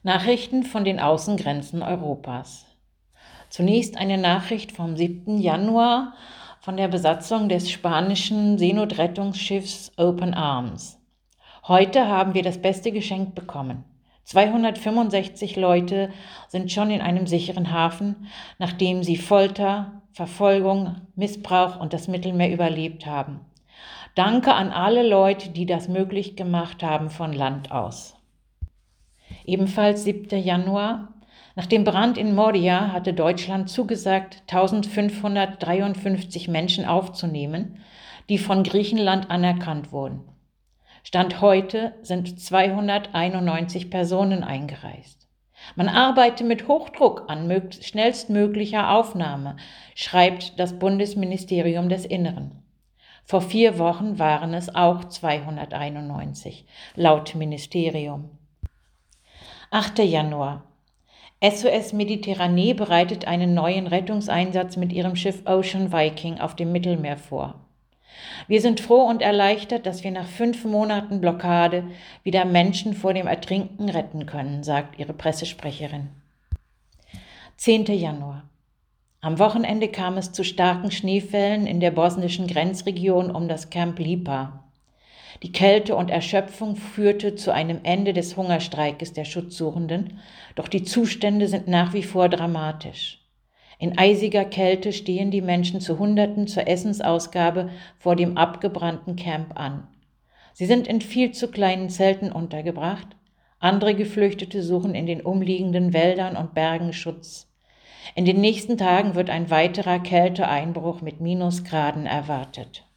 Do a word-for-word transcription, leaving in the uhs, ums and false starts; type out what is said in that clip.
Nachrichten von den Außengrenzen Europas. Zunächst eine Nachricht vom siebten Januar von der Besatzung des spanischen Seenotrettungsschiffs Open Arms. Heute haben wir das beste Geschenk bekommen. zweihundertfünfundsechzig Leute sind schon in einem sicheren Hafen, nachdem sie Folter, Verfolgung, Missbrauch und das Mittelmeer überlebt haben. Danke an alle Leute, die das möglich gemacht haben von Land aus. Ebenfalls siebter Januar. Nach dem Brand in Moria hatte Deutschland zugesagt, eintausendfünfhundertdreiundfünfzig Menschen aufzunehmen, die von Griechenland anerkannt wurden. Stand heute sind zweihunderteinundneunzig Personen eingereist. Man arbeite mit Hochdruck an schnellstmöglicher Aufnahme, schreibt das Bundesministerium des Inneren. Vor vier Wochen waren es auch zweihunderteinundneunzig, laut Ministerium. achter Januar. S O S Mediterranee bereitet einen neuen Rettungseinsatz mit ihrem Schiff Ocean Viking auf dem Mittelmeer vor. Wir sind froh und erleichtert, dass wir nach fünf Monaten Blockade wieder Menschen vor dem Ertrinken retten können, sagt ihre Pressesprecherin. zehnter Januar. Am Wochenende kam es zu starken Schneefällen in der bosnischen Grenzregion um das Camp Lipa. Die Kälte und Erschöpfung führte zu einem Ende des Hungerstreikes der Schutzsuchenden, doch die Zustände sind nach wie vor dramatisch. In eisiger Kälte stehen die Menschen zu Hunderten zur Essensausgabe vor dem abgebrannten Camp an. Sie sind in viel zu kleinen Zelten untergebracht, andere Geflüchtete suchen in den umliegenden Wäldern und Bergen Schutz. In den nächsten Tagen wird ein weiterer Kälteeinbruch mit Minusgraden erwartet.